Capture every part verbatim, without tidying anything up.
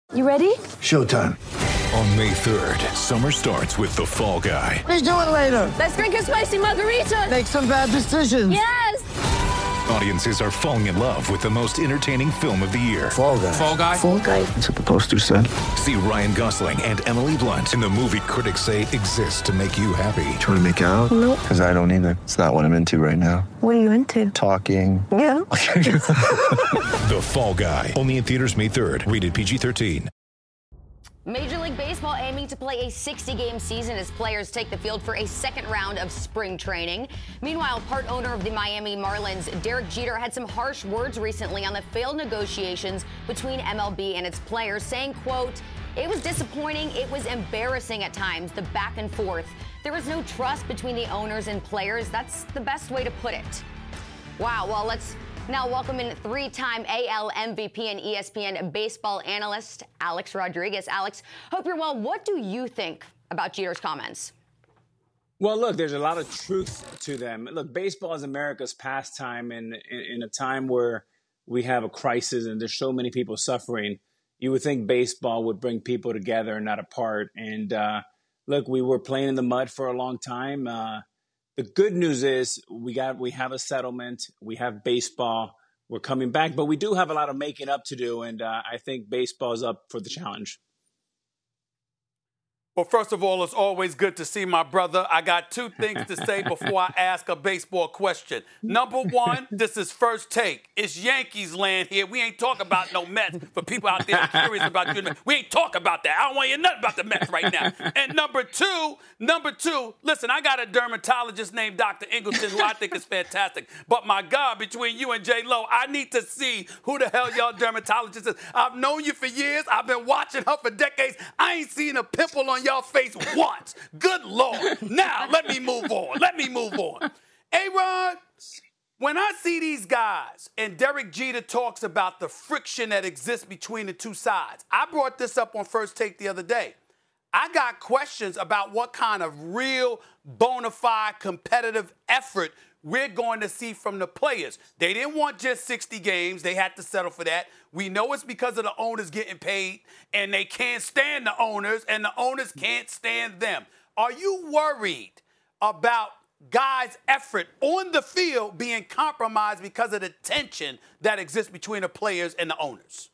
You ready? Showtime. On May third, summer starts with The Fall Guy. Let's do it later. Let's drink a spicy margarita. Make some bad decisions. Yes! Audiences are falling in love with the most entertaining film of the year. Fall Guy. Fall Guy. Fall Guy. That's what the poster said. See Ryan Gosling and Emily Blunt in the movie critics say exists to make you happy. Trying to make it out? Nope. Because I don't either. It's not what I'm into right now. What are you into? Talking. Yeah. The Fall Guy. Only in theaters May third. Rated P G thirteen. Major League Baseball aiming to play a sixty-game season as players take the field for a second round of spring training. Meanwhile, part owner of the Miami Marlins, Derek Jeter, had some harsh words recently on the failed negotiations between M L B and its players, saying, quote, "It was disappointing. It was embarrassing at times, the back and forth. There was no trust between the owners and players. That's the best way to put it." Wow. Well, let's now welcome in three-time A L M V P and E S P N baseball analyst Alex Rodriguez. Alex, hope you're well. What do you think about Jeter's comments? Well, look, there's a lot of truth to them. Look, baseball is America's pastime, and in, in a time where we have a crisis and there's so many people suffering, you would think baseball would bring people together and not apart. And uh, look, we were playing in the mud for a long time. Uh, The good news is we got we have a settlement. We have baseball. We're coming back, but we do have a lot of making up to do, and uh, I think baseball is up for the challenge. Well, first of all, it's always good to see my brother. I got two things to say before I ask a baseball question. Number one, this is First Take. It's Yankees land here. We ain't talking about no Mets. For people out there curious about you, we ain't talking about that. I don't want to hear nothing about the Mets right now. And number two, number two, listen, I got a dermatologist named Doctor Ingleton who I think is fantastic. But my God, between you and J-Lo, I need to see who the hell y'all dermatologist is. I've known you for years. I've been watching her for decades. I ain't seen a pimple on y'all face once. Good Lord. Now, let me move on. Let me move on. A-Rod, when I see these guys and Derek Jeter talks about the friction that exists between the two sides, I brought this up on First Take the other day. I got questions about what kind of real, bona fide, competitive effort we're going to see from the players. They didn't want just sixty games. They had to settle for that. We know it's because of the owners getting paid, and they can't stand the owners, and the owners can't stand them. Are you worried about guys' effort on the field being compromised because of the tension that exists between the players and the owners?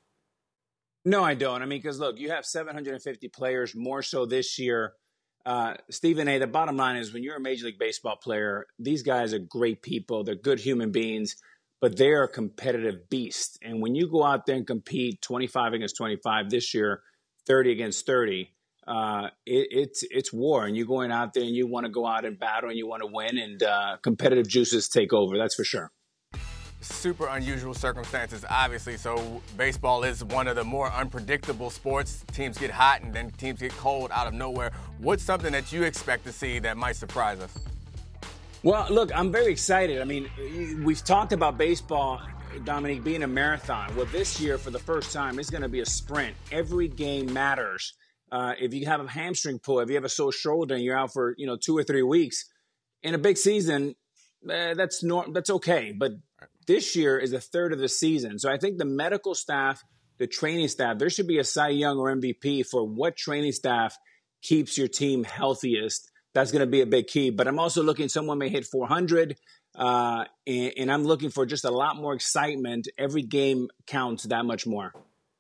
No, I don't. I mean, because, look, you have seven hundred fifty players, more so this year. Uh, Stephen A., the bottom line is when you're a Major League Baseball player, these guys are great people. They're good human beings, but they're a competitive beast. And when you go out there and compete twenty-five against twenty-five this year, thirty against thirty, uh, it, it's it's war. And you're going out there and you want to go out and battle and you want to win, and uh, competitive juices take over. That's for sure. Super unusual circumstances, obviously. So baseball is one of the more unpredictable sports. Teams get hot and then teams get cold out of nowhere. What's something that you expect to see that might surprise us? Well, look, I'm very excited. I mean, we've talked about baseball, Dominique, being a marathon. Well, this year, for the first time, it's going to be a sprint. Every game matters. Uh, if you have a hamstring pull, if you have a sore shoulder and you're out for, you know, two or three weeks, in a big season, uh, that's norm- that's okay. But this year is a third of the season. So I think the medical staff, the training staff, there should be a Cy Young or M V P for what training staff keeps your team healthiest. That's going to be a big key. But I'm also looking, someone may hit four hundred, uh, and, and I'm looking for just a lot more excitement. Every game counts that much more.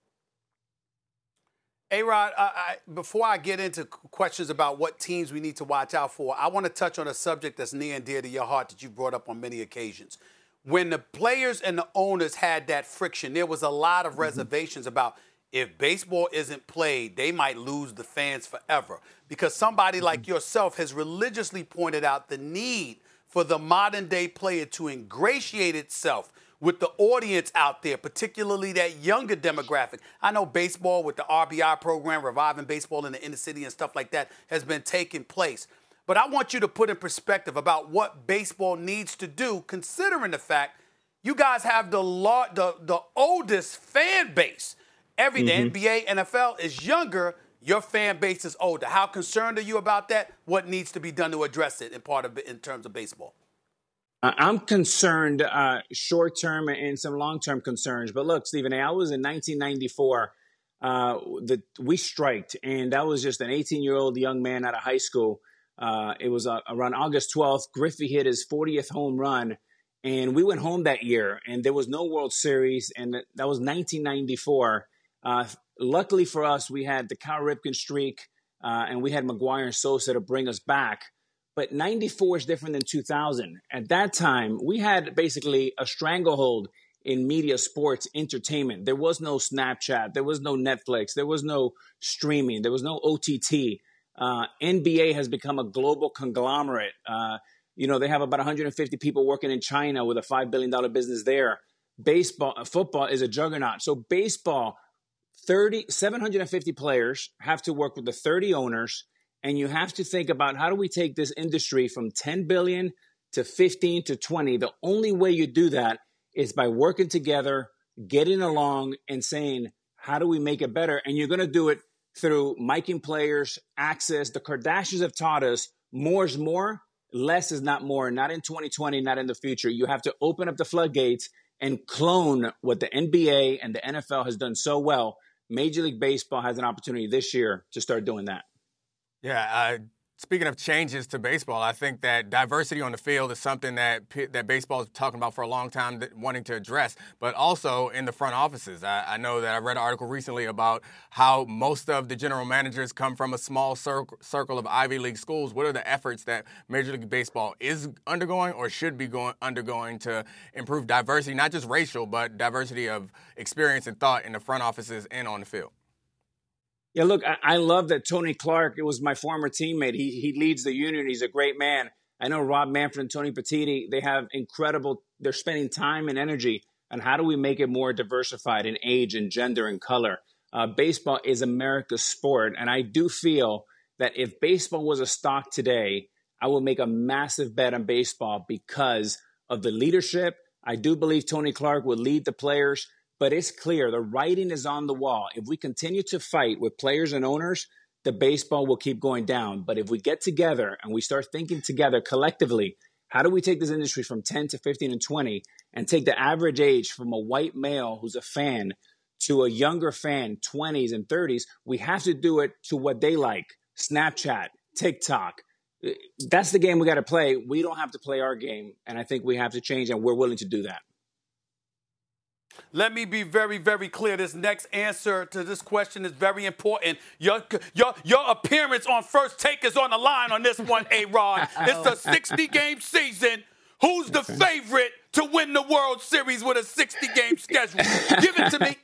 A-Rod, uh, I, before I get into questions about what teams we need to watch out for, I want to touch on a subject that's near and dear to your heart that you've brought up on many occasions. When the players and the owners had that friction, there was a lot of mm-hmm. reservations about if baseball isn't played, they might lose the fans forever. Because somebody mm-hmm. like yourself has religiously pointed out the need for the modern-day player to ingratiate itself with the audience out there, particularly that younger demographic. I know baseball with the R B I program, reviving baseball in the inner city and stuff like that, has been taking place. But I want you to put in perspective about what baseball needs to do, considering the fact you guys have the law, the, the oldest fan base. Every mm-hmm. the N B A, N F L is younger. Your fan base is older. How concerned are you about that? What needs to be done to address it in part of in terms of baseball? I'm concerned, uh, short-term and some long-term concerns. But look, Stephen A., I was in nineteen ninety-four. uh, the, we striked, and that was just an eighteen-year-old young man out of high school. Uh, it was uh, around August twelfth. Griffey hit his fortieth home run, and we went home that year, and there was no World Series, and that was nineteen ninety-four. Uh, luckily for us, we had the Cal Ripken streak, uh, and we had McGwire and Sosa to bring us back. But ninety-four is different than two thousand. At that time, we had basically a stranglehold in media, sports, entertainment. There was no Snapchat. There was no Netflix. There was no streaming. There was no O T T. Uh, N B A has become a global conglomerate. Uh, you know, they have about one hundred fifty people working in China with a five billion dollars business there. Baseball, football is a juggernaut. So baseball, thirty, seven hundred fifty players have to work with the thirty owners. And you have to think about, how do we take this industry from ten billion to fifteen to twenty? The only way you do that is by working together, getting along, and saying, how do we make it better? And you're going to do it through miking players, access. The Kardashians have taught us more is more, less is not more. Not in twenty twenty, not in the future. You have to open up the floodgates and clone what the N B A and the N F L has done so well. Major League Baseball has an opportunity this year to start doing that. Yeah, uh, speaking of changes to baseball, I think that diversity on the field is something that that baseball is talking about for a long time, that wanting to address, but also in the front offices. I, I know that I read an article recently about how most of the general managers come from a small cir- circle of Ivy League schools. What are the efforts that Major League Baseball is undergoing or should be going undergoing to improve diversity, not just racial, but diversity of experience and thought in the front offices and on the field? Yeah, look, I, I love that Tony Clark, it was my former teammate. He he leads the union. He's a great man. I know Rob Manfred and Tony Petitti, they have incredible, they're spending time and energy on how do we make it more diversified in age and gender and color. Uh, baseball is America's sport. And I do feel that if baseball was a stock today, I would make a massive bet on baseball because of the leadership. I do believe Tony Clark would lead the players. But it's clear the writing is on the wall. If we continue to fight with players and owners, the baseball will keep going down. But if we get together and we start thinking together collectively, how do we take this industry from ten to fifteen and twenty and take the average age from a white male who's a fan to a younger fan, twenties and thirties? We have to do it to what they like. Snapchat, TikTok. That's the game we got to play. We don't have to play our game. And I think we have to change, and we're willing to do that. Let me be very, very clear. This next answer to this question is very important. Your, your, your appearance on First Take is on the line on this one, A-Rod. It's a sixty-game season. Who's the favorite to win the World Series with a sixty-game schedule? Give it to me.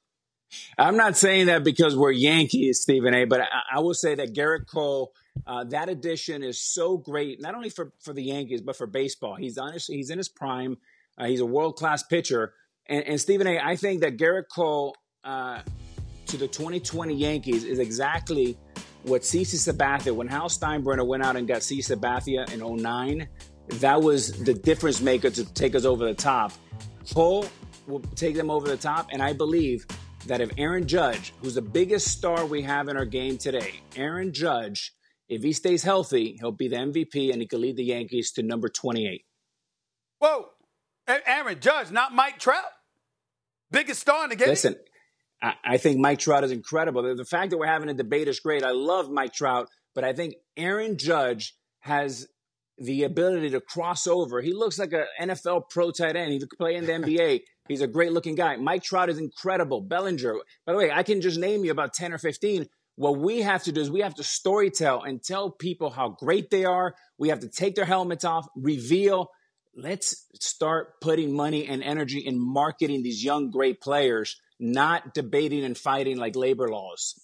I'm not saying that because we're Yankees, Stephen A., but I, I will say that Garrett Cole, uh, that addition is so great, not only for, for the Yankees, but for baseball. He's, honest, he's in his prime. Uh, he's a world-class pitcher. And, and Stephen A., I think that Garrett Cole uh, to the twenty twenty Yankees is exactly what CeCe Sabathia, when Hal Steinbrenner went out and got CeCe Sabathia in oh nine, that was the difference maker to take us over the top. Cole will take them over the top, and I believe that if Aaron Judge, who's the biggest star we have in our game today, Aaron Judge, if he stays healthy, he'll be the M V P and he can lead the Yankees to number twenty-eight. Whoa. Aaron Judge, not Mike Trout? Biggest star in the game? Listen, I, I think Mike Trout is incredible. The, the fact that we're having a debate is great. I love Mike Trout, but I think Aaron Judge has the ability to cross over. He looks like an N F L pro tight end. He could play in the N B A. He's a great-looking guy. Mike Trout is incredible. Bellinger. By the way, I can just name you about ten or fifteen. What we have to do is we have to storytell and tell people how great they are. We have to take their helmets off, reveal. Let's start putting money and energy in marketing these young, great players, not debating and fighting like labor laws.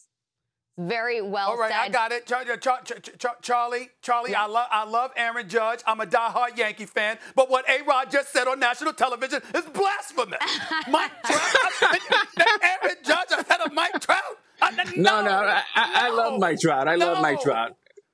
Very well All right, said. I got it. Char- Char- Char- Char- Charlie, Charlie, yeah. I, love, I love Aaron Judge. I'm a diehard Yankee fan. But what A-Rod just said on national television is blasphemous. Mike Trout, Aaron Judge ahead of Mike Trout? I, no, no, no, I, I, no. I love Mike Trout. I no. love Mike Trout.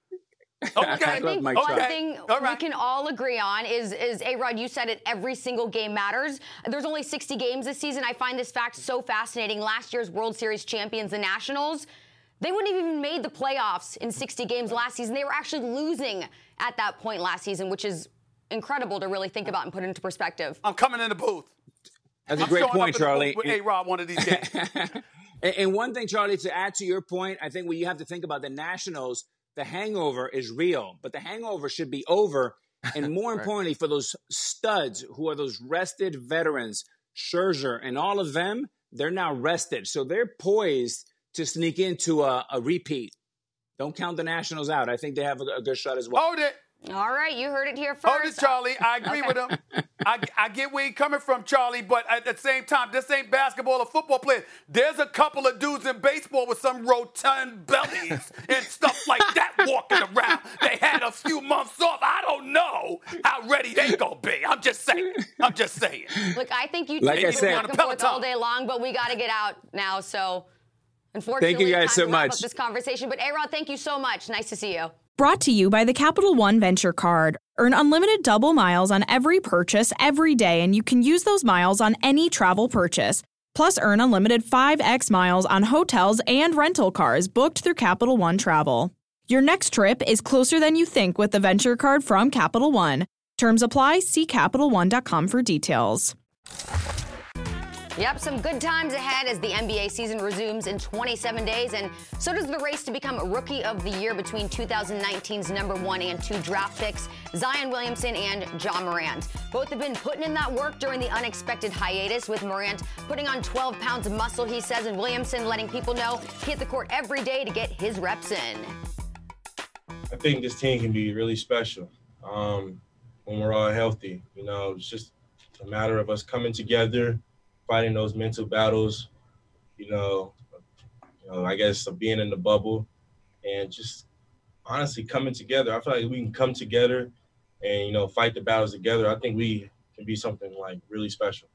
Okay. I love Mike one Trout. thing right. we can all agree on is, is A-Rod, you said it, every single game matters. There's only sixty games this season. I find this fact so fascinating. Last year's World Series champions, the Nationals, they wouldn't have even made the playoffs in sixty games last season. They were actually losing at that point last season, which is incredible to really think about and put into perspective. I'm coming in the booth. That's a I'm great showing point, up in the Charlie. booth with A-Rod one of these games. And, and one thing, Charlie, to add to your point, I think what you have to think about the Nationals, the hangover is real, but the hangover should be over. And more Right. importantly, for those studs who are those rested veterans, Scherzer and all of them, they're now rested. So they're poised to sneak into a, a repeat. Don't count the Nationals out. I think they have a, a good shot as well. Hold it. All right, you heard it here first. Hold it, Charlie. I agree with him. I, I get where you're coming from, Charlie, but at the same time, this ain't basketball or football players. There's a couple of dudes in baseball with some rotund bellies and stuff like that walking around. They had a few months off. I don't know how ready they gonna be. I'm just saying. I'm just saying. Look, I think you Like two I can said- go back and forth all day long, but we got to get out now. So, unfortunately, Thank you guys time so to wrap much. up this conversation. But A-Rod, thank you so much. Nice to see you. Brought to you by the Capital One Venture Card. Earn unlimited double miles on every purchase every day, and you can use those miles on any travel purchase. Plus, earn unlimited five x miles on hotels and rental cars booked through Capital One Travel. Your next trip is closer than you think with the Venture Card from Capital One. Terms apply. See Capital One dot com for details. Yep, some good times ahead as the N B A season resumes in twenty-seven days, and so does the race to become Rookie of the Year between twenty nineteen's number one and two draft picks, Zion Williamson and Ja Morant. Both have been putting in that work during the unexpected hiatus, with Morant putting on twelve pounds of muscle, he says, and Williamson letting people know he hit the court every day to get his reps in. I think this team can be really special um, when we're all healthy. You know, it's just a matter of us coming together, fighting those mental battles, you know, you know, I guess of being in the bubble and just honestly coming together. I feel like we can come together and, you know, fight the battles together. I think we can be something like really special.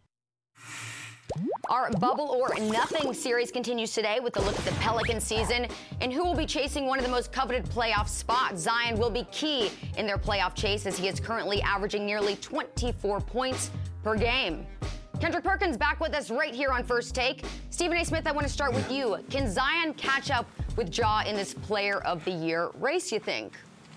Our Bubble or Nothing series continues today with a look at the Pelican season and who will be chasing one of the most coveted playoff spots. Zion will be key in their playoff chase as he is currently averaging nearly twenty-four points per game. Kendrick Perkins back with us right here on First Take. Stephen A. Smith, I want to start with you. Can Zion catch up with Ja in this Player of the Year race, you think?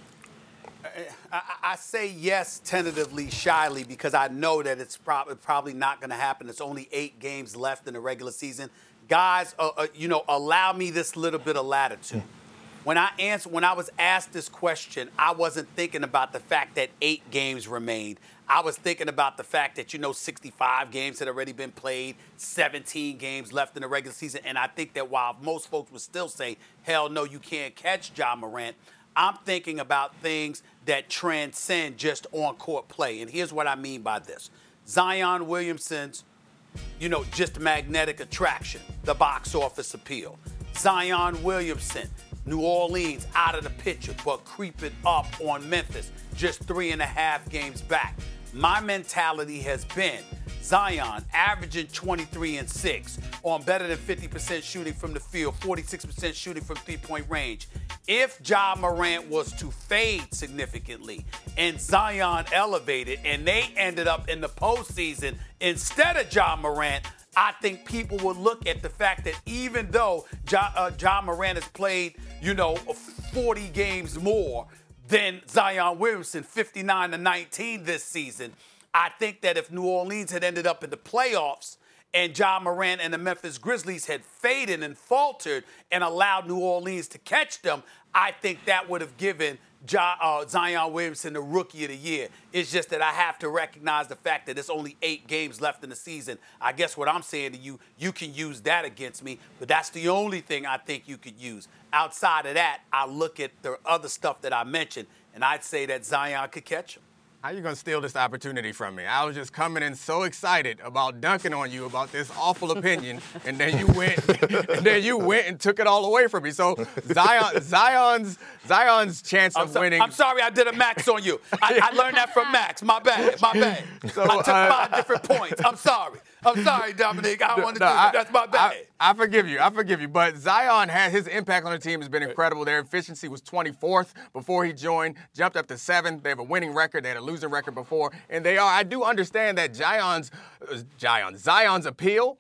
I, I say yes tentatively, shyly, because I know that it's prob- probably not going to happen. It's only eight games left in the regular season. Guys, uh, uh, you know, allow me this little bit of latitude. When I answer, when I was asked this question, I wasn't thinking about the fact that eight games remained. I was thinking about the fact that, you know, sixty-five games had already been played, seventeen games left in the regular season. And I think that while most folks would still say, hell no, you can't catch Ja Morant, I'm thinking about things that transcend just on-court play. And here's what I mean by this. Zion Williamson's, you know, just magnetic attraction, the box office appeal. Zion Williamson, New Orleans out of the picture, but creeping up on Memphis, just three and a half games back. My mentality has been Zion averaging twenty-three and six on better than fifty percent shooting from the field, forty-six percent shooting from three-point range. If Ja Morant was to fade significantly and Zion elevated and they ended up in the postseason instead of Ja Morant, I think people would look at the fact that even though Ja, uh, Ja Morant has played, you know, forty games more than Zion Williamson, fifty-nine to nineteen this season, I think that if New Orleans had ended up in the playoffs and Ja Morant and the Memphis Grizzlies had faded and faltered and allowed New Orleans to catch them, I think that would have given Ja, uh, Zion Williamson the Rookie of the Year. It's just that I have to recognize the fact that it's only eight games left in the season. I guess what I'm saying to you, you can use that against me, but that's the only thing I think you could use. Outside of that, I look at the other stuff that I mentioned, and I'd say that Zion could catch him. How you gonna steal this opportunity from me? I was just coming in so excited about dunking on you about this awful opinion, and then you went, and then you went and took it all away from me. So Zion, Zion's, Zion's chance I'm of so, winning. I'm sorry I did a Max on you. I, I learned that from Max. My bad. My bad. So, I took uh, five different points. I'm sorry. I'm sorry, Dominique. I don't want to No, do I- that. That's my bad. I, I forgive you. I forgive you. But Zion had his impact on the team has been incredible. Their efficiency was twenty-fourth before he joined, jumped up to seventh. They have a winning record. They had a losing record before, and they are. I do understand that Zion's, uh, Zion, Zion's appeal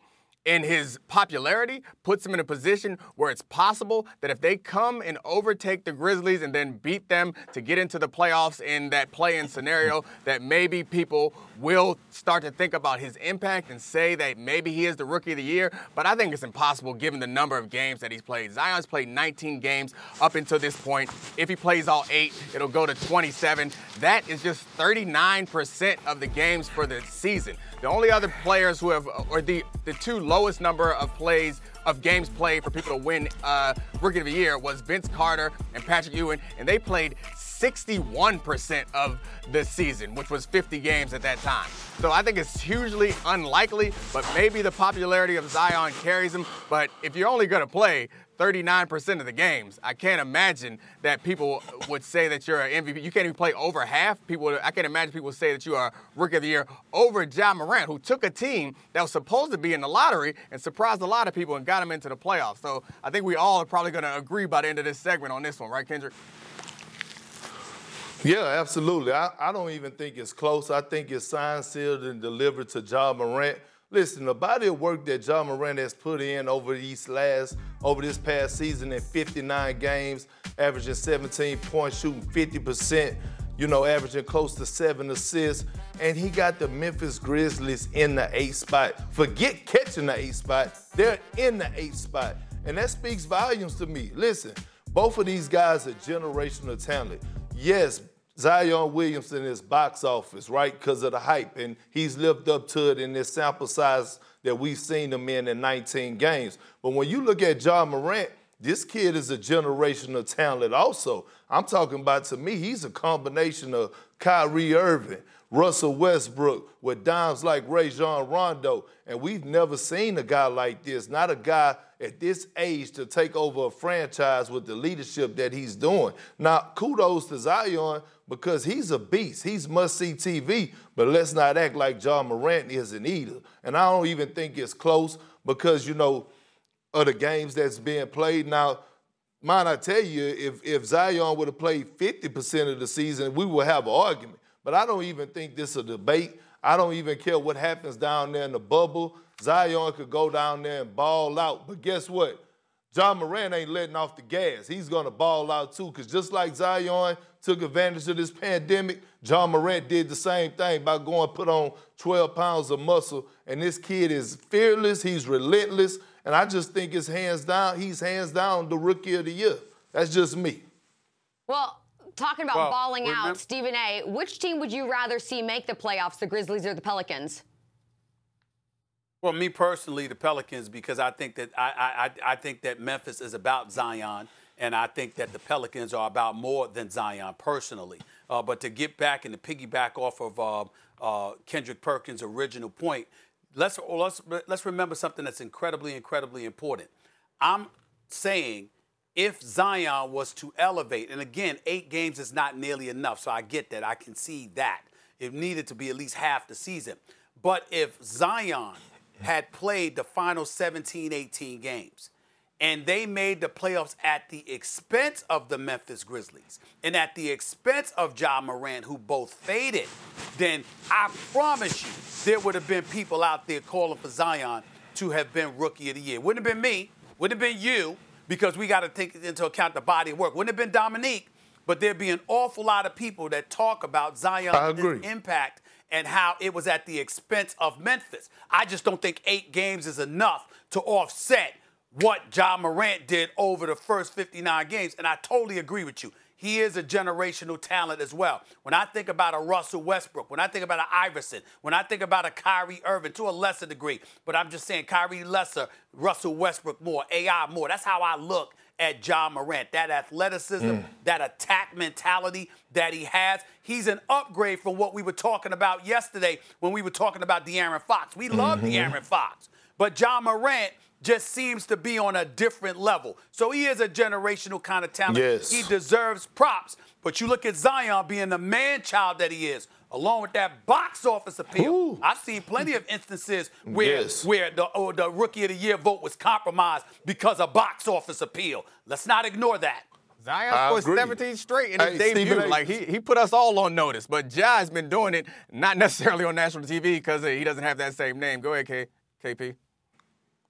in his popularity, puts him in a position where it's possible that if they come and overtake the Grizzlies and then beat them to get into the playoffs in that play-in scenario, that maybe people will start to think about his impact and say that maybe he is the Rookie of the Year. But I think it's impossible given the number of games that he's played. Zion's played nineteen games up until this point. If he plays all eight, it'll go to twenty-seven. That is just thirty-nine percent of the games for the season. The only other players who have, or the, the two lowest number of plays, of games played for people to win uh, Rookie of the Year was Vince Carter and Patrick Ewing, and they played sixty-one percent of the season, which was fifty games at that time. So I think it's hugely unlikely, but maybe the popularity of Zion carries him. But if you're only going to play thirty-nine percent of the games, I can't imagine that people would say that you're an M V P. You can't even play over half. People, I can't imagine people say that you are Rookie of the Year over Ja Morant, who took a team that was supposed to be in the lottery and surprised a lot of people and got them into the playoffs. So I think we all are probably going to agree by the end of this segment on this one, right, Kendrick? Yeah, absolutely. I, I don't even think it's close. I think it's signed, sealed, and delivered to Ja Morant. Listen, the body of work that Ja Morant has put in over these last, over this past season in fifty-nine games, averaging seventeen points, shooting fifty percent, you know, averaging close to seven assists, and he got the Memphis Grizzlies in the eighth spot. Forget catching the eighth spot, they're in the eighth spot, and that speaks volumes to me. Listen, both of these guys are generational talent. Yes, Zion Williamson is box office, right, because of the hype, and he's lived up to it in this sample size that we've seen him in in nineteen games. But when you look at Ja Morant, this kid is a generational talent also. I'm talking about, to me, he's a combination of Kyrie Irving, Russell Westbrook, with dimes like Rajon Rondo, and we've never seen a guy like this, not a guy at this age to take over a franchise with the leadership that he's doing. Now, kudos to Zion, because he's a beast. He's must-see T V, but let's not act like Ja Morant isn't either. And I don't even think it's close because, you know, of the games that's being played. Now, mind I tell you, if, if Zion would have played fifty percent of the season, we would have an argument. But I don't even think this is a debate. I don't even care what happens down there in the bubble. Zion could go down there and ball out. But guess what? Ja Morant ain't letting off the gas. He's going to ball out too, because just like Zion took advantage of this pandemic, Ja Morant did the same thing by going put on twelve pounds of muscle. And this kid is fearless. He's relentless. And I just think it's hands down, he's hands down the Rookie of the Year. That's just me. Well, talking about well, balling remember- out, Stephen A., which team would you rather see make the playoffs, the Grizzlies or the Pelicans? Well, me personally, the Pelicans, because I think that I, I, I think that Memphis is about Zion, and I think that the Pelicans are about more than Zion personally. Uh, but to get back and to piggyback off of uh, uh, Kendrick Perkins' original point, let's let's let's remember something that's incredibly, incredibly important. I'm saying if Zion was to elevate, and again, eight games is not nearly enough, so I get that. I can see that. It needed to be at least half the season. But if Zion had played the final seventeen, eighteen games, and they made the playoffs at the expense of the Memphis Grizzlies and at the expense of Ja Morant, who both faded, then I promise you there would have been people out there calling for Zion to have been Rookie of the Year. Wouldn't have been me, wouldn't have been you, because we got to take into account the body of work. Wouldn't have been Dominique, but there'd be an awful lot of people that talk about Zion's impact and how it was at the expense of Memphis. I just don't think eight games is enough to offset what Ja Morant did over the first fifty-nine games, and I totally agree with you. He is a generational talent as well. When I think about a Russell Westbrook, when I think about an Iverson, when I think about a Kyrie Irving, to a lesser degree, but I'm just saying Kyrie lesser, Russell Westbrook more, A I more. That's how I look at Ja Morant. That athleticism, mm. that attack mentality that he has. He's an upgrade from what we were talking about yesterday when we were talking about De'Aaron Fox. We love mm-hmm. De'Aaron Fox, but Ja Morant just seems to be on a different level. So he is a generational kind of talent. Yes. He deserves props. But you look at Zion being the man-child that he is, along with that box office appeal. Ooh. I've seen plenty of instances where, yes. where the, oh, the Rookie of the Year vote was compromised because of box office appeal. Let's not ignore that. Zion scored seventeen straight in his hey, debut. Like, he, he put us all on notice. But Ja has been doing it, not necessarily on national T V because he doesn't have that same name. Go ahead, K- KP.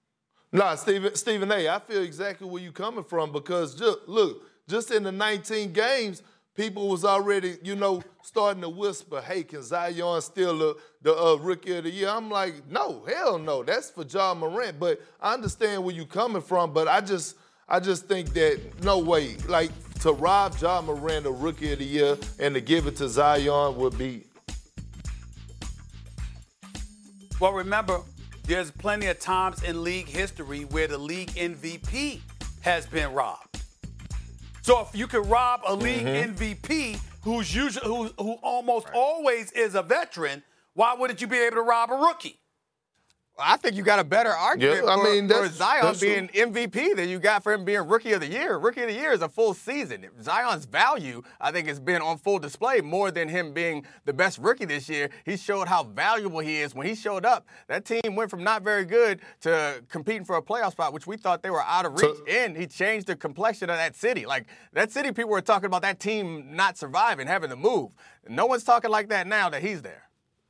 Nah, Stephen, Stephen A., I feel exactly where you're coming from because, just, look, just in the nineteen games, people was already, you know, starting to whisper, hey, can Zion still the, the uh, Rookie of the Year? I'm like, no, hell no. That's for Ja Morant. But I understand where you're coming from, but I just I just think that, no way. Like, to rob Ja Morant of Rookie of the Year and to give it to Zion would be. Well, remember, there's plenty of times in league history where the league M V P has been robbed. So if you could rob a league mm-hmm. M V P who's usually who, who almost right. always is a veteran, why wouldn't you be able to rob a rookie? I think you got a better argument yeah, I for, mean, for Zion being true. M V P than you got for him being Rookie of the Year. Rookie of the Year is a full season. Zion's value, I think, has been on full display more than him being the best rookie this year. He showed how valuable he is. When he showed up, that team went from not very good to competing for a playoff spot, which we thought they were out of reach. So, and he changed the complexion of that city. Like, that city, people were talking about that team not surviving, having to move. No one's talking like that now that he's there.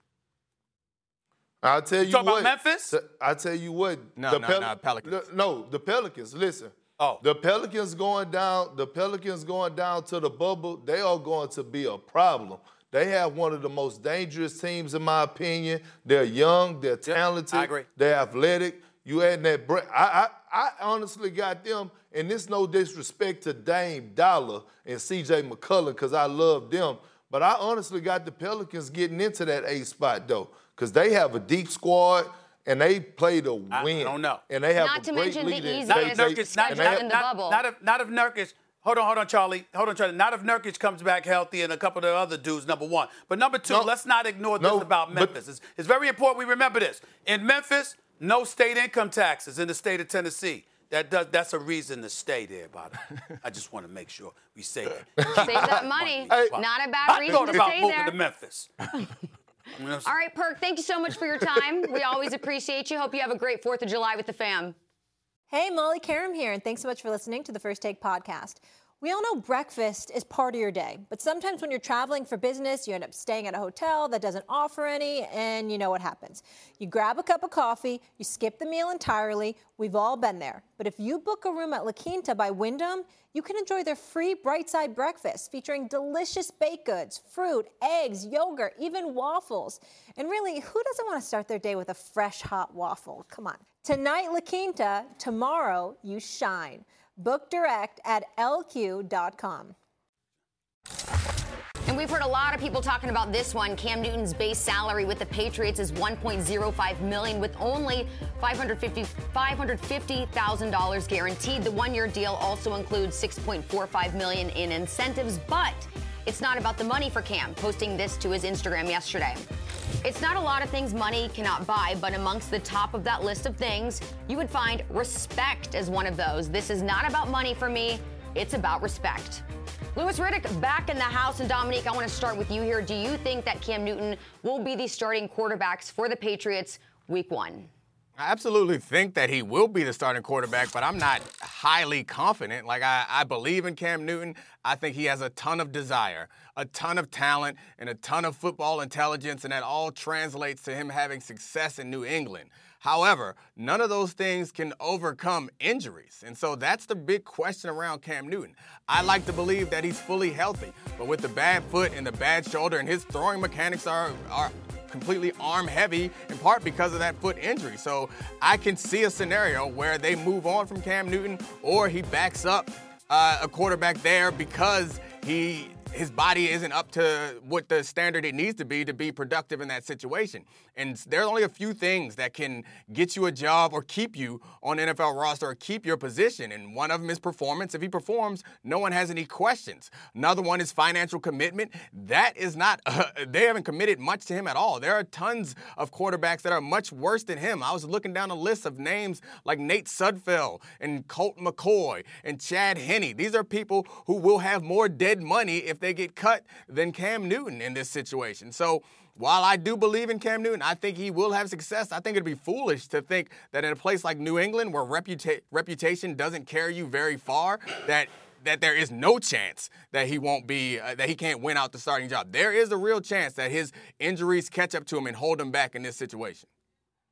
I'll tell you, you talking what. about Memphis? I'll tell you what. No, the no, Pel- no, Pelicans. No, the Pelicans. Listen. Oh. The Pelicans going down, the Pelicans going down to the bubble, they are going to be a problem. They have one of the most dangerous teams, in my opinion. They're young, they're talented, I agree. They're athletic. You add that break. I, I, I honestly got them, and this no disrespect to Dame Dollar and C J McCollum, because I love them. But I honestly got the Pelicans getting into that eighth spot, though. Because they have a deep squad, and they play to win. I don't know. And they have not a to great mention leader. the easiest Not if Nurkic, schedule not, in the not, bubble. Not if, not if Nurkic, hold on, hold on, Charlie. Hold on, Charlie. Not if Nurkic comes back healthy and a couple of the other dudes, number one. But number two, No, let's not ignore no, this about Memphis. It's, it's very important we remember this. In Memphis, no state income taxes in the state of Tennessee. That does, that's a reason to stay there, by the way. I just want to make sure we say that. Save that money. Hey, Not a bad I reason thought to about stay moving there. to Memphis. All right, Perk, thank you so much for your time. We always appreciate you. Hope you have a great fourth of July with the fam. Hey, Molly Karam here, and thanks so much for listening to the First Take podcast. We all know breakfast is part of your day, but sometimes when you're traveling for business, you end up staying at a hotel that doesn't offer any, and you know what happens. You grab a cup of coffee, you skip the meal entirely. We've all been there. But if you book a room at La Quinta by Wyndham, you can enjoy their free Bright Side breakfast featuring delicious baked goods, fruit, eggs, yogurt, even waffles. And really, who doesn't want to start their day with a fresh, hot waffle? Come on. Tonight, La Quinta. Tomorrow, you shine. Book direct at L Q dot com. And we've heard a lot of people talking about this one. Cam Newton's base salary with the Patriots is one point oh five million dollars with only five hundred fifty thousand dollars guaranteed. The one-year deal also includes six point four five million dollars in incentives, but it's not about the money for Cam, posting this to his Instagram yesterday. It's not a lot of things money cannot buy, but amongst the top of that list of things, you would find respect as one of those. This is not about money for me. It's about respect. Louis Riddick back in the house. And Dominique, I want to start with you here. Do you think that Cam Newton will be the starting quarterbacks for the Patriots week one? I absolutely think that he will be the starting quarterback, but I'm not highly confident. Like, I, I believe in Cam Newton. I think he has a ton of desire, a ton of talent, and a ton of football intelligence, and that all translates to him having success in New England. However, none of those things can overcome injuries. And so that's the big question around Cam Newton. I like to believe that he's fully healthy, but with the bad foot and the bad shoulder, and his throwing mechanics are are completely arm heavy, in part because of that foot injury. So I can see a scenario where they move on from Cam Newton, or he backs up uh, a quarterback there because he his body isn't up to what the standard it needs to be to be productive in that situation. And there are only a few things that can get you a job or keep you on N F L roster or keep your position. And one of them is performance. If he performs, no one has any questions. Another one is financial commitment. That is not, uh, they haven't committed much to him at all. There are tons of quarterbacks that are much worse than him. I was looking down a list of names like Nate Sudfeld and Colt McCoy and Chad Henne. These are people who will have more dead money if they get cut than Cam Newton in this situation. So while I do believe in Cam Newton, I think he will have success. I think it'd be foolish to think that in a place like New England, where reputa- reputation doesn't carry you very far, that that there is no chance that he won't be, uh, that he can't win out the starting job. There is a real chance that his injuries catch up to him and hold him back in this situation.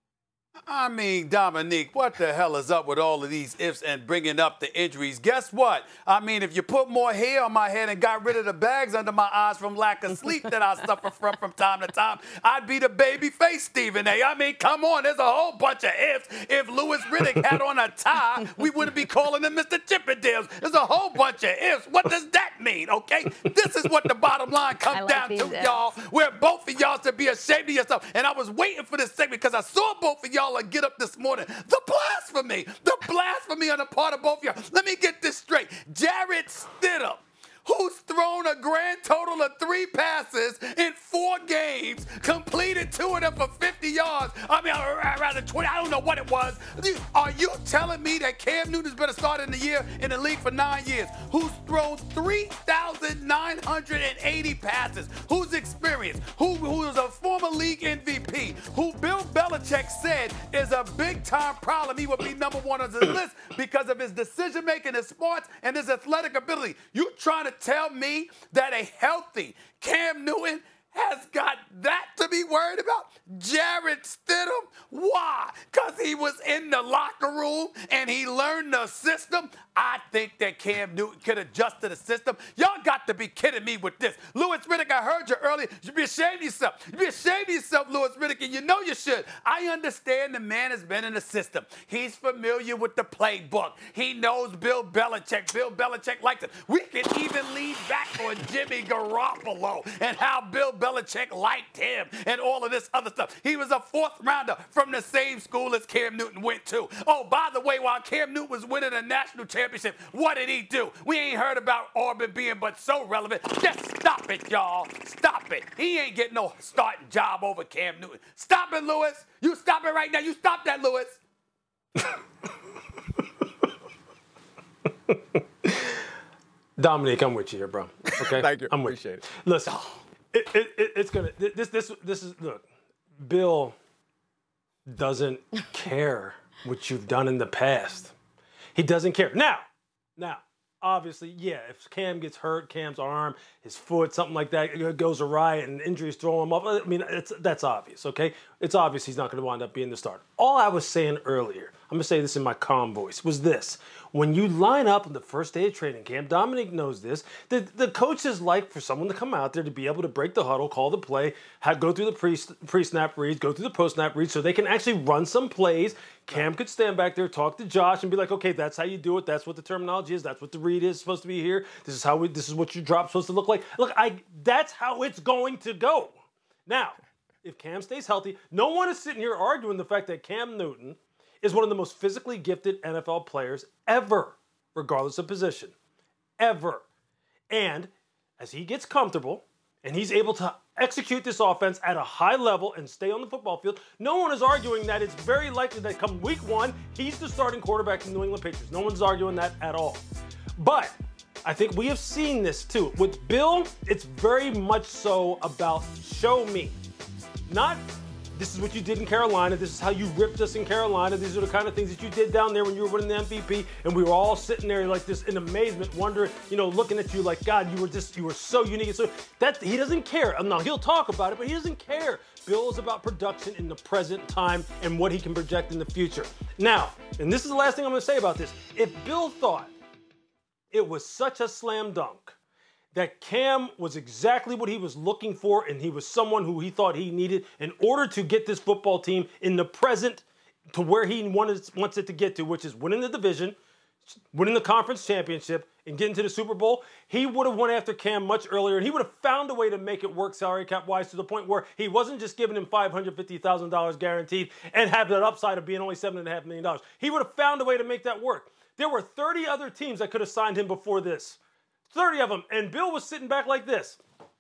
I mean, Dominique, what the hell is up with all of these ifs and bringing up the injuries? Guess what? I mean, if you put more hair on my head and got rid of the bags under my eyes from lack of sleep that I suffer from from time to time, I'd be the baby face Stephen A. I mean, come on, there's a whole bunch of ifs. If Louis Riddick had on a tie, we wouldn't be calling him Mister Chippendales. There's a whole bunch of ifs. What does that mean, okay? This is what the bottom line comes like down to, ifs. y'all, where both of y'all should be ashamed of yourself. And I was waiting for this segment because I saw both of y'all get up this morning. The blasphemy, the blasphemy on the part of both of y'all. Let me get this straight. Jarrett Stidham, who's thrown a grand total of three passes in four games, completed two of them for fifty yards. I mean, rather twenty. I don't know what it was. Are you telling me that Cam Newton's better start in the year in the league for nine years? Who's thrown three thousand nine hundred eighty passes? Who's experienced? Who, who is a former league M V P? Who Bill Belichick said is a big-time problem. He would be number one on the list because of his decision-making, his sports, and his athletic ability. You trying to tell me that a healthy Cam Newton has got that to be worried about? Jarrett Stidham? Why? Because he was in the locker room and he learned the system? I think that Cam Newton could adjust to the system. Y'all got to be kidding me with this. Louis Riddick, I heard you earlier. You should be ashamed of yourself. You be ashamed of yourself, Louis Riddick, and you know you should. I understand the man has been in the system. He's familiar with the playbook. He knows Bill Belichick. Bill Belichick likes it. We can even lean back on Jimmy Garoppolo and how Bill Belichick liked him and all of this other stuff. He was a fourth rounder from the same school as Cam Newton went to. Oh, by the way, while Cam Newton was winning a national championship, what did he do? We ain't heard about Auburn being but so relevant. Just stop it, y'all. Stop it. He ain't getting no starting job over Cam Newton. Stop it, Louis. You stop it right now. You stop that, Louis. Dominique, I'm with you here, bro. Okay? Thank you. I'm with Appreciate you. it. Listen, it, it, it, it's gonna. This, this, this is. Look, Bill doesn't care what you've done in the past. He doesn't care. Now, now, obviously, yeah. If Cam gets hurt, Cam's arm, his foot, something like that goes awry, and injuries throw him up. I mean, it's that's obvious. Okay, it's obvious he's not going to wind up being the starter. All I was saying earlier, I'm going to say this in my calm voice, was this. When you line up on the first day of training camp, Dominic knows this, the, the coaches like for someone to come out there to be able to break the huddle, call the play, have, go through the pre, pre-snap reads, go through the post-snap reads so they can actually run some plays. Cam could stand back there, talk to Josh, and be like, okay, that's how you do it. That's what the terminology is. That's what the read is supposed to be here. This is how we, this is what your drop's supposed to look like. Look, I that's how it's going to go. Now, if Cam stays healthy, no one is sitting here arguing the fact that Cam Newton is one of the most physically gifted N F L players ever, regardless of position. Ever. And as he gets comfortable and he's able to execute this offense at a high level and stay on the football field, no one is arguing that it's very likely that come week one, he's the starting quarterback in the New England Patriots. No one's arguing that at all. But I think we have seen this too. With Bill, it's very much so about show me. Not this is what you did in Carolina. This is how you ripped us in Carolina. These are the kind of things that you did down there when you were winning the M V P. And we were all sitting there like this in amazement, wondering, you know, looking at you like, God, you were just, you were so unique. And so that he doesn't care. Now, he'll talk about it, but he doesn't care. Bill is about production in the present time and what he can project in the future. Now, and this is the last thing I'm going to say about this. If Bill thought it was such a slam dunk that Cam was exactly what he was looking for, and he was someone who he thought he needed in order to get this football team in the present to where he wanted, wants it to get to, which is winning the division, winning the conference championship, and getting to the Super Bowl. He would have went after Cam much earlier, and he would have found a way to make it work salary cap-wise to the point where he wasn't just giving him five hundred fifty thousand dollars guaranteed and have that upside of being only seven point five million dollars. He would have found a way to make that work. There were thirty other teams that could have signed him before this. thirty of them, and Bill was sitting back like this.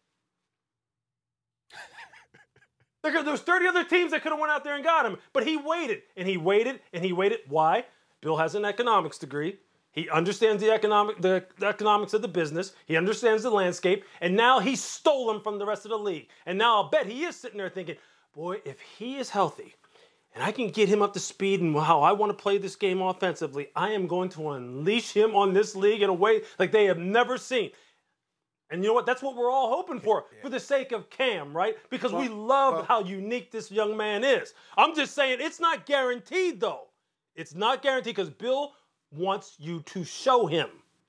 There was thirty other teams that could have went out there and got him, but he waited, and he waited, and he waited. Why? Bill has an economics degree. He understands the economic the, the economics of the business. He understands the landscape, and now he stole him from the rest of the league. And now I'll bet he is sitting there thinking, boy, if he is healthy, and I can get him up to speed and how I want to play this game offensively, I am going to unleash him on this league in a way like they have never seen. And you know what? That's what we're all hoping for, yeah. for the sake of Cam, right? Because well, we love well, how unique this young man is. I'm just saying it's not guaranteed, though. It's not guaranteed because Bill wants you to show him.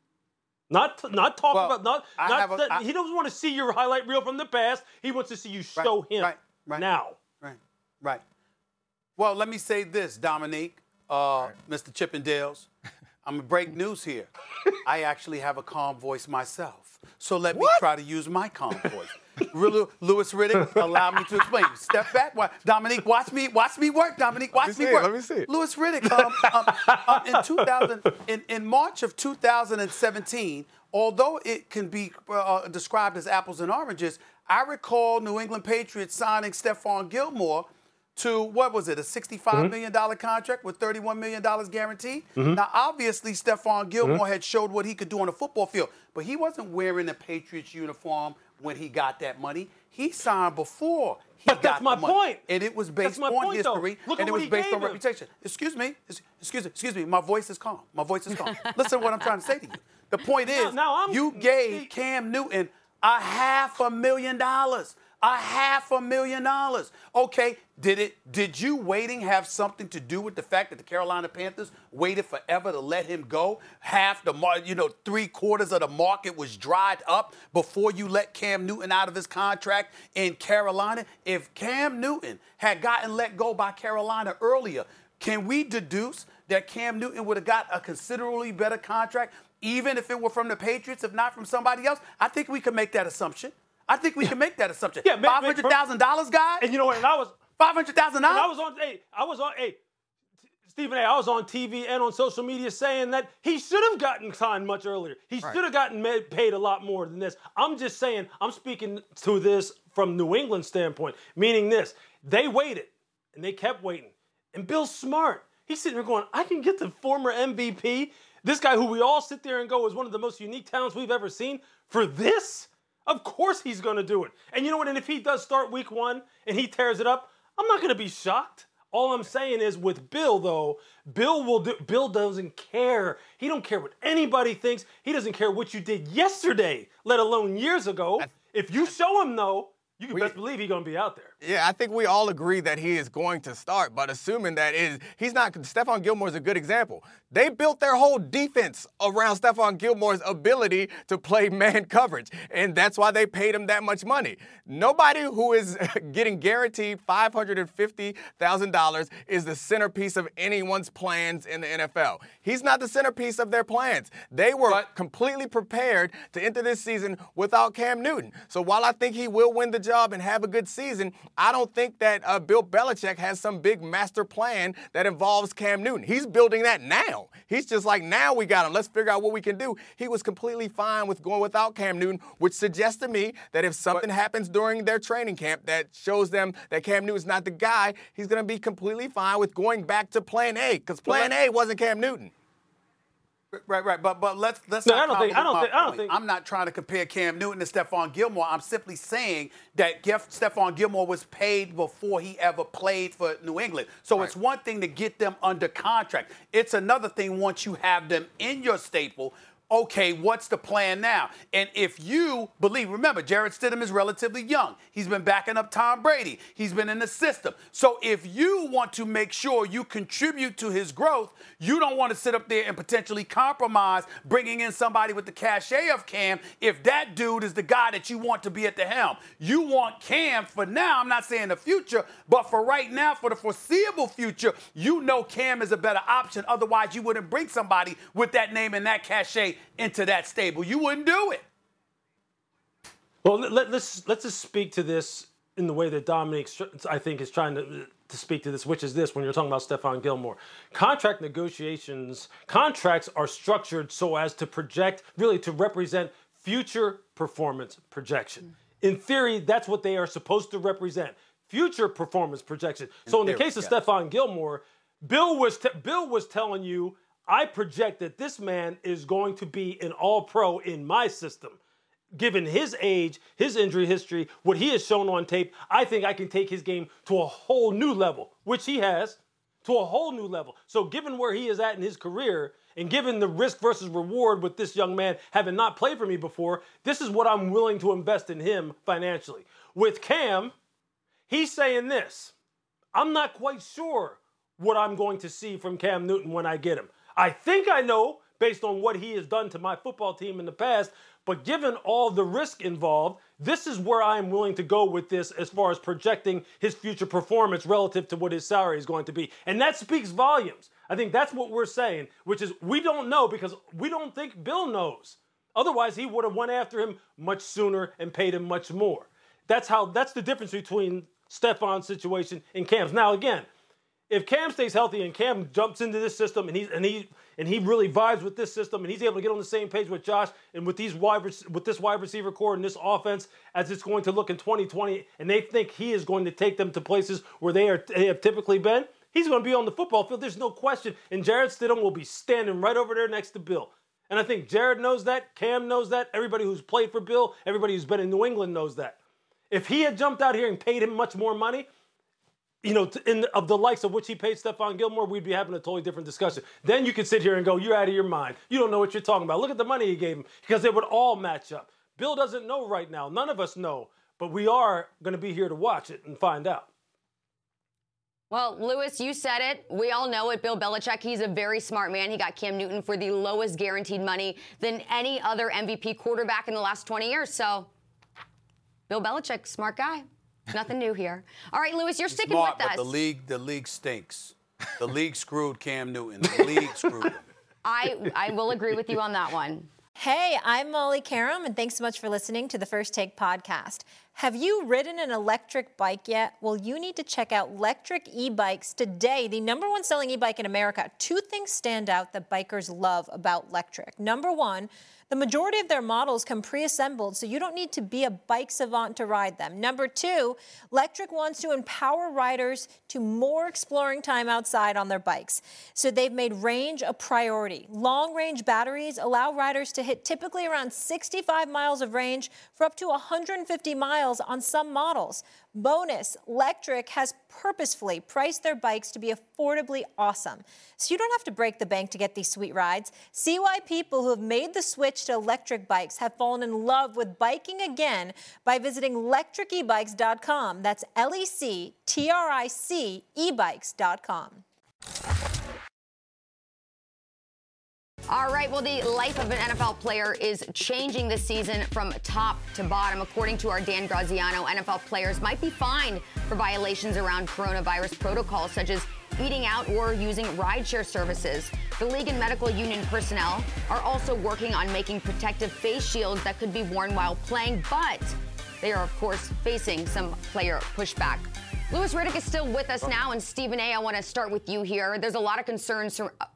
Not not talk well, about, not, not a, that, I, he doesn't want to see your highlight reel from the past. He wants to see you show right, him right, right, now. Right, right. Well, let me say this, Dominique, uh, right. Mister Chippendales. I'm going to break news here. I actually have a calm voice myself. So let what? me try to use my calm voice. Louis Riddick, allow me to explain. Step back. Dominique, watch me watch me work. Dominique, watch me, me work. Let me see it. Louis Riddick, um, um, um, in two thousand, in, in March of two thousand seventeen, although it can be uh, described as apples and oranges, I recall New England Patriots signing Stephon Gilmore to, what was it, a sixty-five mm-hmm. million dollars contract with thirty-one million dollars guaranteed? Mm-hmm. Now, obviously, Stephon Gilmore mm-hmm. had showed what he could do on the football field, but he wasn't wearing a Patriots uniform when he got that money. He signed before he but got that's my the money. point. And it was based on point, history, and it was based on him. reputation. Excuse me, excuse me, excuse me, my voice is calm. My voice is calm. Listen to what I'm trying to say to you. The point is, now, now you gave Cam Newton a half a million dollars. A half a million dollars. Okay, did it? Did you waiting have something to do with the fact that the Carolina Panthers waited forever to let him go? Half the, you know, three quarters of the market was dried up before you let Cam Newton out of his contract in Carolina. If Cam Newton had gotten let go by Carolina earlier, can we deduce that Cam Newton would have got a considerably better contract, even if it were from the Patriots, if not from somebody else? I think we could make that assumption. I think we can make that assumption. Yeah, five hundred thousand dollars, guys. And you know what? And I was five hundred thousand dollars. I was on. Hey, I was on. Hey, Stephen A. I was on T V and on social media saying that he should have gotten signed much earlier. He right. should have gotten made, paid a lot more than this. I'm just saying. I'm speaking to this from New England's standpoint, meaning this: they waited and they kept waiting. And Bill's smart. He's sitting there going, "I can get the former M V P, this guy who we all sit there and go is one of the most unique talents we've ever seen, for this." Of course he's going to do it. And you know what? And if he does start week one and he tears it up, I'm not going to be shocked. All I'm saying is with Bill, though, Bill will do, Bill doesn't care. He don't care what anybody thinks. He doesn't care what you did yesterday, let alone years ago. I, if you show him, though, you can we, best believe he's going to be out there. Yeah, I think we all agree that he is going to start, but assuming that is he's not, Stephon Gilmore is a good example. They built their whole defense around Stephon Gilmore's ability to play man coverage, and that's why they paid him that much money. Nobody who is getting guaranteed five hundred fifty thousand dollars is the centerpiece of anyone's plans in the N F L. He's not the centerpiece of their plans. They were but, completely prepared to enter this season without Cam Newton. So while I think he will win the job and have a good season, I don't think that uh, Bill Belichick has some big master plan that involves Cam Newton. He's building that now. He's just like, now we got him. Let's figure out what we can do. He was completely fine with going without Cam Newton, which suggests to me that if something but, happens during their training camp that shows them that Cam Newton's not the guy, he's going to be completely fine with going back to plan A, because plan A wasn't Cam Newton. Right, right, but but let's let's. No, not I don't think. I don't think. I don't think. I'm not trying to compare Cam Newton to Stephon Gilmore. I'm simply saying that Stephon Gilmore was paid before he ever played for New England. So right. It's one thing to get them under contract. It's another thing once you have them in your staple. Okay, what's the plan now? And if you believe, remember, Jarrett Stidham is relatively young. He's been backing up Tom Brady. He's been in the system. So if you want to make sure you contribute to his growth, you don't want to sit up there and potentially compromise bringing in somebody with the cachet of Cam if that dude is the guy that you want to be at the helm. You want Cam for now. I'm not saying the future, but for right now, for the foreseeable future, you know Cam is a better option. Otherwise, you wouldn't bring somebody with that name and that cachet into that stable. You wouldn't do it. Well, let, let's let's just speak to this in the way that Dominique, I think, is trying to, to speak to this, which is this, when you're talking about Stephon Gilmore. Contract negotiations, contracts are structured so as to project, really to represent future performance projection. In theory, that's what they are supposed to represent, future performance projection. So in, in theory, the case of yeah. Stephon Gilmore, Bill was te- Bill was telling you, I project that this man is going to be an all-pro in my system. Given his age, his injury history, what he has shown on tape, I think I can take his game to a whole new level, which he has. to a whole new level. So given where he is at in his career, and given the risk versus reward with this young man having not played for me before, this is what I'm willing to invest in him financially. With Cam, he's saying this: I'm not quite sure what I'm going to see from Cam Newton when I get him. I think I know based on what he has done to my football team in the past, but given all the risk involved, this is where I'm willing to go with this as far as projecting his future performance relative to what his salary is going to be. And that speaks volumes. I think that's what we're saying, which is we don't know because we don't think Bill knows. Otherwise, he would have went after him much sooner and paid him much more. That's how. That's the difference between Stefan's situation and Cam's. Now, again, if Cam stays healthy and Cam jumps into this system and he and he and he really vibes with this system and he's able to get on the same page with Josh and with these wide with this wide receiver core and this offense as it's going to look in twenty twenty, and they think he is going to take them to places where they are they have typically been, he's going to be on the football field. There's no question. And Jarrett Stidham will be standing right over there next to Bill. And I think Jared knows that. Cam knows that. Everybody who's played for Bill, everybody who's been in New England knows that. If he had jumped out here and paid him much more money, you know, in of the likes of which he paid Stephon Gilmore, we'd be having a totally different discussion. Then you could sit here and go, you're out of your mind. You don't know what you're talking about. Look at the money he gave him, because it would all match up. Bill doesn't know right now. None of us know. But we are going to be here to watch it and find out. Well, Lewis, you said it. We all know it. Bill Belichick, he's a very smart man. He got Cam Newton for the lowest guaranteed money than any other M V P quarterback in the last twenty years. So, Bill Belichick, smart guy. Nothing new here. All right, Lewis, you're sticking Smart, with us. But the league, the league stinks. The league screwed Cam Newton. The league screwed him. I, I will agree with you on that one. Hey, I'm Molly Karam, and thanks so much for listening to the First Take podcast. Have you ridden an electric bike yet? Well, you need to check out Lectric E-Bikes today, the number one selling e-bike in America. Two things stand out that bikers love about Lectric. Number one, the majority of their models come pre-assembled, so you don't need to be a bike savant to ride them. Number two, Lectric wants to empower riders to more exploring time outside on their bikes. So they've made range a priority. Long-range batteries allow riders to hit typically around sixty-five miles of range for up to one hundred fifty miles on some models. Bonus, Lectric has purposefully priced their bikes to be affordably awesome. So you don't have to break the bank to get these sweet rides. See why people who have made the switch to electric bikes have fallen in love with biking again by visiting lectric e bikes dot com. That's L E C T R I C e bikes dot com. All right, well, the life of an N F L player is changing this season from top to bottom. According to our Dan Graziano, N F L players might be fined for violations around coronavirus protocols, such as eating out or using rideshare services. The league and medical union personnel are also working on making protective face shields that could be worn while playing, but they are, of course, facing some player pushback. Louis Riddick is still with us now, and Stephen A., I want to start with you here. There's a lot of concerns. From, uh,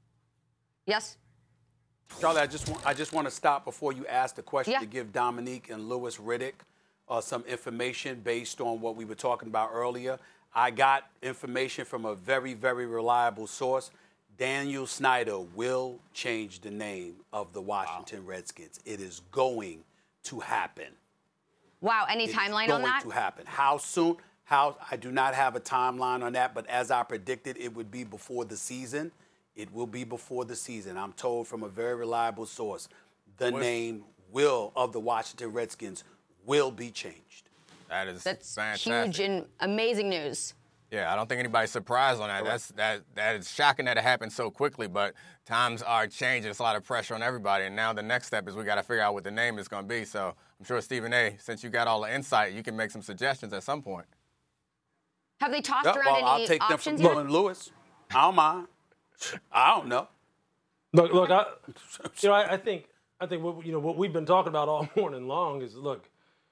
yes? Charlie, I just want, I just want to stop before you ask the question yeah. to give Dominique and Louis Riddick uh, some information based on what we were talking about earlier. I got information from a very, very reliable source. Daniel Snyder will change the name of the Washington wow. Redskins. It is going to happen. Wow, any it timeline is on that? going to happen. How soon? How? I do not have a timeline on that, but as I predicted, it would be before the season. It will be before the season. I'm told from a very reliable source, the What's, name will of the Washington Redskins will be changed. That is That's fantastic. Huge and amazing news. Yeah, I don't think anybody's surprised on that. Correct. That's that that is shocking that it happened so quickly, but times are changing. It's a lot of pressure on everybody, and now the next step is we got to figure out what the name is going to be. So I'm sure Stephen A., since you got all the insight, you can make some suggestions at some point. Have they tossed yep, around well, any I'll take options them from yet? Lewis. I don't mind. I don't know. Look, look. I, you know, I, I think, I think what you know what we've been talking about all morning long is look.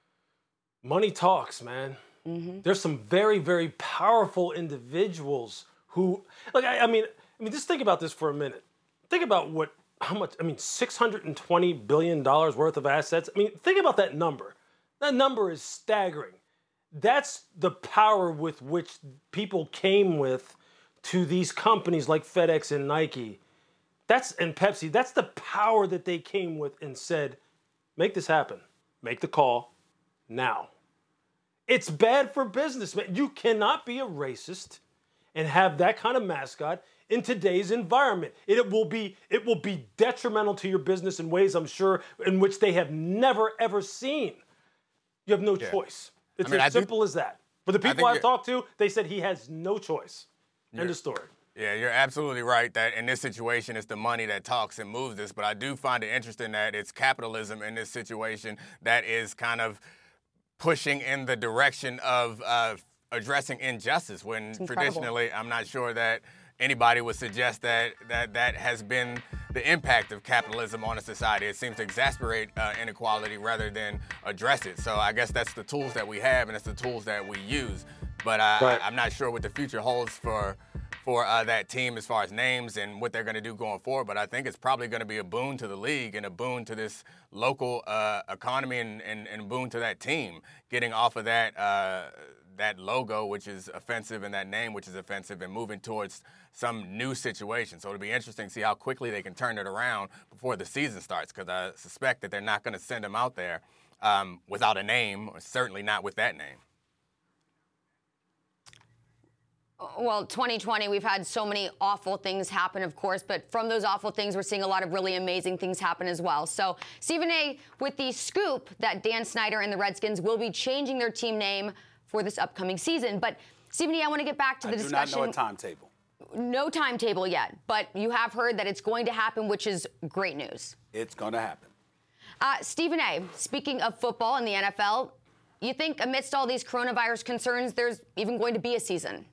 Money talks, man. Mm-hmm. There's some very, very powerful individuals who, like, I, I mean, I mean, just think about this for a minute. Think about what, how much. I mean, six hundred twenty billion dollars worth of assets. I mean, think about that number. That number is staggering. That's the power with which people came with to these companies like FedEx and Nike. That's and Pepsi. That's the power that they came with and said, make this happen. Make the call now. It's bad for business, man. You cannot be a racist and have that kind of mascot in today's environment. It will be it will be detrimental to your business in ways, I'm sure, in which they have never, ever seen. You have no yeah. choice. It's I mean, as I simple do, as that. For the people I've talked to, they said he has no choice. End of story. Yeah, you're absolutely right that in this situation, it's the money that talks and moves this. But I do find it interesting that it's capitalism in this situation that is kind of pushing in the direction of uh, addressing injustice when traditionally I'm not sure that anybody would suggest that, that that has been the impact of capitalism on a society. It seems to exacerbate uh, inequality rather than address it. So I guess that's the tools that we have and it's the tools that we use. But uh, right. I, I'm not sure what the future holds for for uh, that team as far as names and what they're going to do going forward. But I think it's probably going to be a boon to the league and a boon to this local uh, economy and, and, and boon to that team getting off of that uh, that logo, which is offensive, and that name, which is offensive, and moving towards some new situation. So it'll be interesting to see how quickly they can turn it around before the season starts, because I suspect that they're not going to send them out there um, without a name, or certainly not with that name. Well, twenty twenty, we've had so many awful things happen, of course, but from those awful things, we're seeing a lot of really amazing things happen as well. So, Stephen A., with the scoop that Dan Snyder and the Redskins will be changing their team name for this upcoming season. But, Stephen A., I want to get back to the I do discussion. not know a timetable. No timetable yet, but you have heard that it's going to happen, which is great news. It's going to happen. Uh, Stephen A., speaking of football and the N F L, you think amidst all these coronavirus concerns, there's even going to be a season?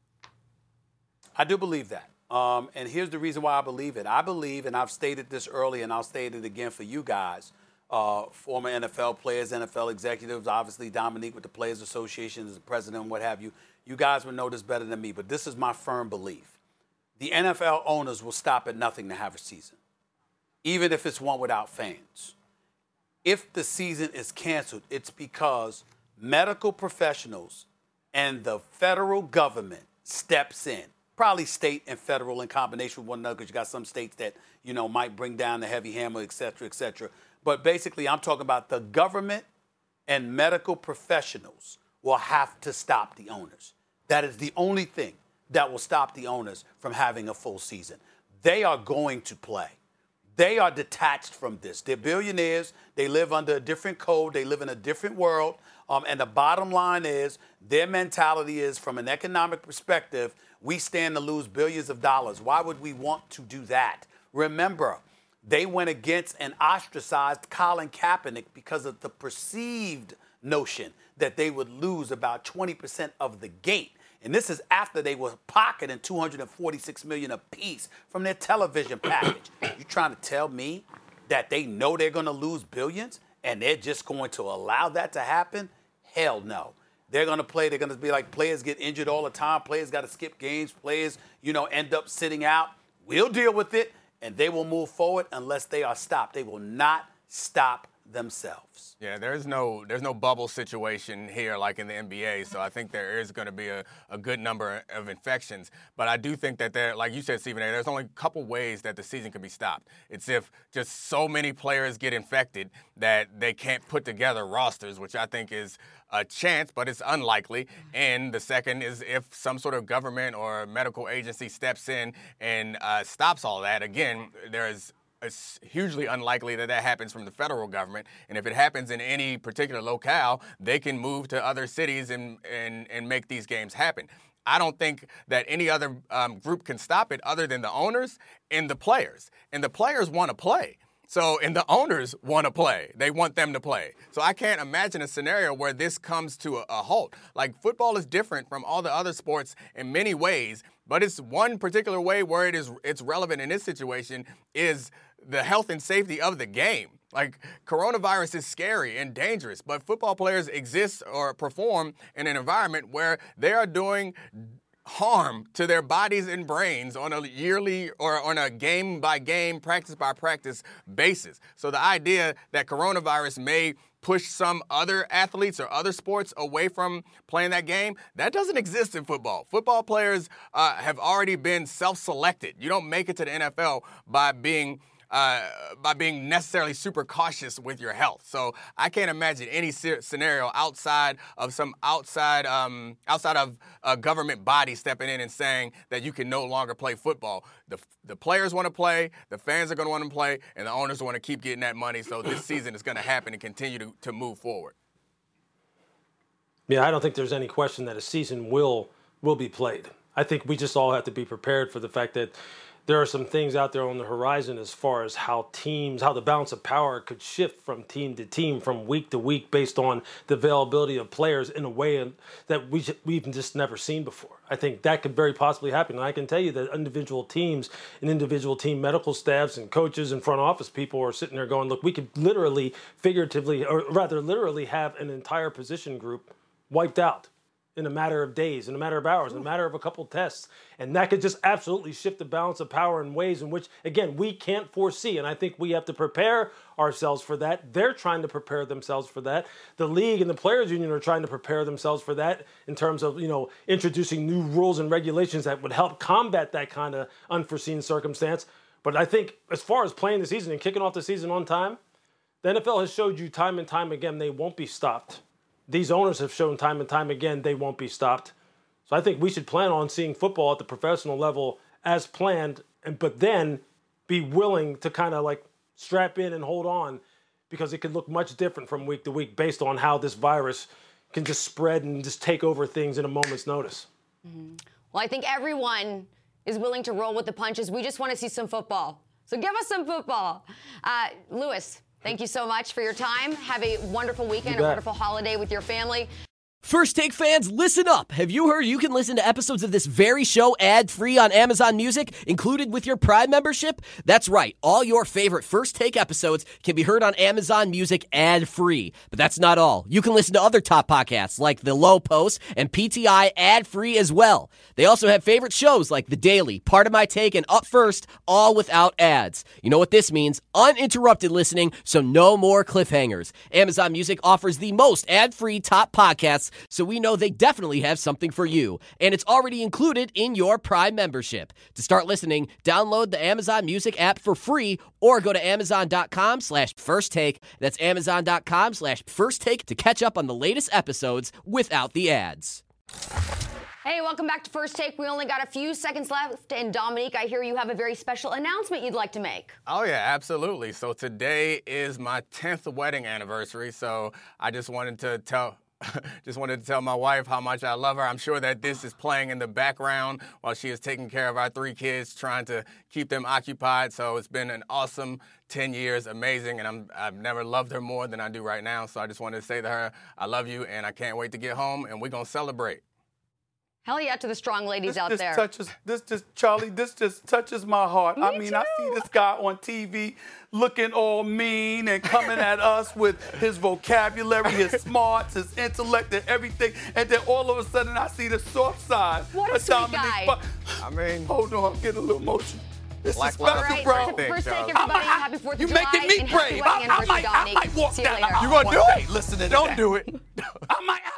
I do believe that. Um, and here's the reason why I believe it. I believe, and I've stated this early, and I'll state it again for you guys, uh, former N F L players, N F L executives, obviously Dominique with the Players Association as the president and what have you. You guys would know this better than me, but this is my firm belief. The N F L owners will stop at nothing to have a season, even if it's one without fans. If the season is canceled, it's because medical professionals and the federal government steps in. Probably state and federal in combination with one another, because you got some states that, you know, might bring down the heavy hammer, et cetera, et cetera. But basically, I'm talking about the government and medical professionals will have to stop the owners. That is the only thing that will stop the owners from having a full season. They are going to play. They are detached from this. They're billionaires. They live under a different code. They live in a different world. Um, and the bottom line is their mentality is, from an economic perspective, we stand to lose billions of dollars. Why would we want to do that? Remember, they went against and ostracized Colin Kaepernick because of the perceived notion that they would lose about twenty percent of the gate. And this is after they were pocketing two hundred forty-six million dollars apiece from their television package. You trying to tell me that they know they're going to lose billions and they're just going to allow that to happen? Hell no. They're going to play. They're going to be like, players get injured all the time. Players got to skip games. Players, you know, end up sitting out. We'll deal with it, and they will move forward unless they are stopped. They will not stop themselves. Yeah, there's no there's no bubble situation here like in the N B A, so I think there is going to be a, a good number of infections. But I do think that there, like you said, Stephen A., there's only a couple ways that the season can be stopped. It's if just so many players get infected that they can't put together rosters, which I think is a chance, but it's unlikely. And the second is if some sort of government or medical agency steps in and uh, stops all that. Again, there's It's hugely unlikely that that happens from the federal government. And if it happens in any particular locale, they can move to other cities and, and, and make these games happen. I don't think that any other um, group can stop it other than the owners and the players. And the players want to play. So, and the owners want to play. They want them to play. So I can't imagine a scenario where this comes to a, a halt. Like, football is different from all the other sports in many ways, but it's one particular way where it is it's relevant in this situation is the health and safety of the game. Like, coronavirus is scary and dangerous, but football players exist or perform in an environment where they are doing harm to their bodies and brains on a yearly or on a game-by-game, practice-by-practice basis. So the idea that coronavirus may push some other athletes or other sports away from playing that game, that doesn't exist in football. Football players uh, have already been self-selected. You don't make it to the N F L by being uh, by being necessarily super cautious with your health. So I can't imagine any scenario outside of some outside um, outside of a government body stepping in and saying that you can no longer play football. The the players want to play, the fans are going to want to play, and the owners want to keep getting that money. So this season is going to happen and continue to, to move forward. Yeah, I don't think there's any question that a season will will be played. I think we just all have to be prepared for the fact that there are some things out there on the horizon as far as how teams, how the balance of power could shift from team to team, from week to week, based on the availability of players in a way that we, we've just never seen before. I think that could very possibly happen. And I can tell you that individual teams and individual team medical staffs and coaches and front office people are sitting there going, look, we could literally, figuratively, or rather literally have an entire position group wiped out in a matter of days, in a matter of hours, in a matter of a couple tests. And that could just absolutely shift the balance of power in ways in which, again, we can't foresee. And I think we have to prepare ourselves for that. They're trying to prepare themselves for that. The league and the players union are trying to prepare themselves for that in terms of, you know, introducing new rules and regulations that would help combat that kind of unforeseen circumstance. But I think as far as playing the season and kicking off the season on time, the N F L has showed you time and time again they won't be stopped. These owners have shown time and time again they won't be stopped. So I think we should plan on seeing football at the professional level as planned, and but then be willing to kind of like strap in and hold on, because it could look much different from week to week based on how this virus can just spread and just take over things in a moment's notice. Mm-hmm. Well, I think everyone is willing to roll with the punches. We just want to see some football. So give us some football. Uh, Louis, thank you so much for your time. Have a wonderful weekend, a wonderful holiday with your family. First Take fans, listen up. Have you heard you can listen to episodes of this very show ad-free on Amazon Music, included with your Prime membership? That's right. All your favorite First Take episodes can be heard on Amazon Music ad-free. But that's not all. You can listen to other top podcasts like The Low Post and P T I ad-free as well. They also have favorite shows like The Daily, Part of My Take, and Up First, all without ads. You know what this means? Uninterrupted listening, so no more cliffhangers. Amazon Music offers the most ad-free top podcasts, so we know they definitely have something for you. And it's already included in your Prime membership. To start listening, download the Amazon Music app for free or go to amazon.com slash first take. That's amazon.com slash first take to catch up on the latest episodes without the ads. Hey, welcome back to First Take. We only got a few seconds left. And Dominique, I hear you have a very special announcement you'd like to make. Oh, yeah, absolutely. So today is my tenth wedding anniversary. So I just wanted to tell... Just wanted to tell my wife how much I love her. I'm sure that this is playing in the background while she is taking care of our three kids, trying to keep them occupied. So it's been an awesome ten years, amazing, and I'm, I've never loved her more than I do right now. So I just wanted to say to her, I love you, and I can't wait to get home, and we're going to celebrate. Hell yeah to the strong ladies this out just there. Touches, this just, Charlie, this just touches my heart. Me I mean, too. I see this guy on T V looking all mean and coming at us with his vocabulary, his smarts, his intellect, and everything. And then all of a sudden, I see the soft side. What a of sweet Dominique guy. Buck. I mean... Hold on, I'm getting a little emotional. This Black is Lives special, right, bro. first, first Take, everybody. Happy fourth of You July. making me and happy brave. wedding I, I, anniversary, might, I Dominique. might walk See you down later. the You gonna do one it? day listening to Don't that. do it. I might.